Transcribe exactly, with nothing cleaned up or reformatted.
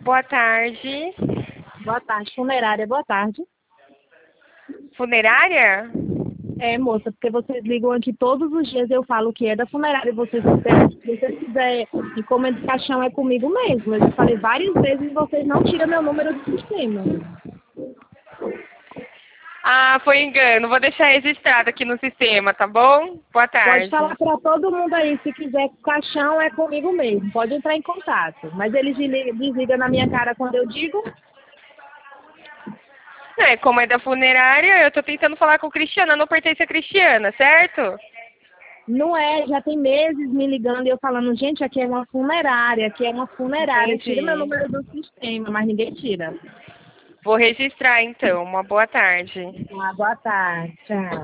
Boa tarde. Boa tarde, funerária, boa tarde. Funerária? É, moça, porque vocês ligam aqui todos os dias, eu falo que é da funerária, vocês quiserem, se vocês quiserem encomenda de caixão é comigo mesmo. Eu já falei várias vezes e vocês não tiram meu número do sistema. Ah, foi engano. Vou deixar registrado aqui no sistema, tá bom? Boa Pode tarde. falar para todo mundo aí, se quiser caixão é comigo mesmo, pode entrar em contato. Mas eles desligam desliga na minha cara quando eu digo. É, como é da funerária, eu tô tentando falar com Cristiana, não pertence a Cristiana, certo? Não é, já tem meses me ligando e eu falando, gente, aqui é uma funerária, aqui é uma funerária, tira meu Entendi. número do sistema, mas ninguém tira. Vou registrar então. Uma boa tarde. Ah, boa tarde, tchau.